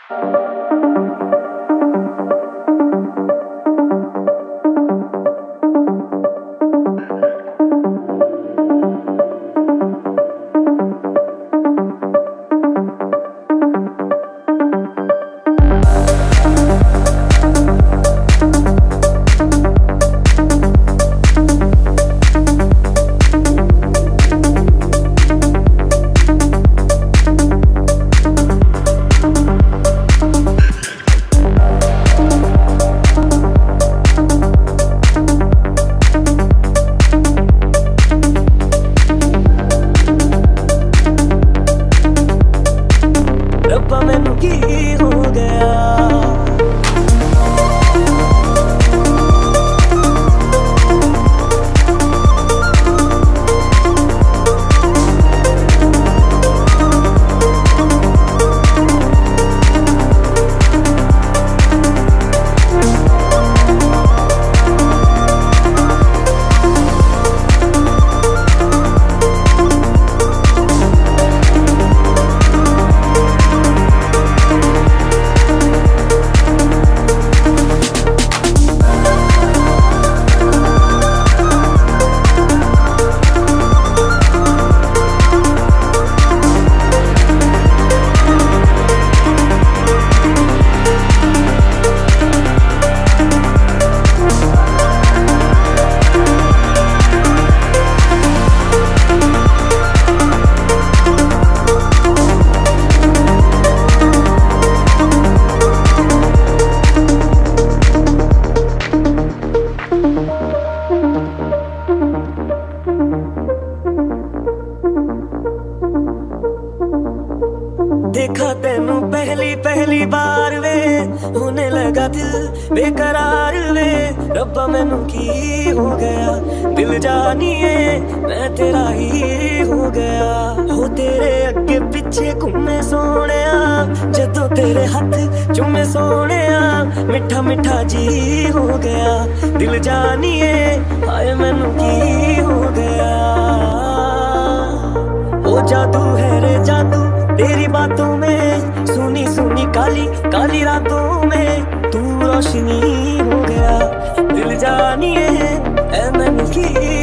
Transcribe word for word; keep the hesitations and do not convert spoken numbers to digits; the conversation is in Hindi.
मैनू की हो गया। देखा तेनू पहली पहली बार वे, होने लगा दिल बेकरार वे। रब्बा मैनू की हो गया, दिल जानिए मैं तेरा ही हो गया। हो तेरे अगे पिछे घूमे सोने, जदों तेरे हाथ चूमे सोने, मिठा मिठा जी हो गया। दिल जानिए हाय मैनू की हो गया। ओ जादू है रे जादू तेरी बातों में, सुनी सुनी काली काली रातों में तू रोशनी हो गया। दिल जानिए ऐ मैनू की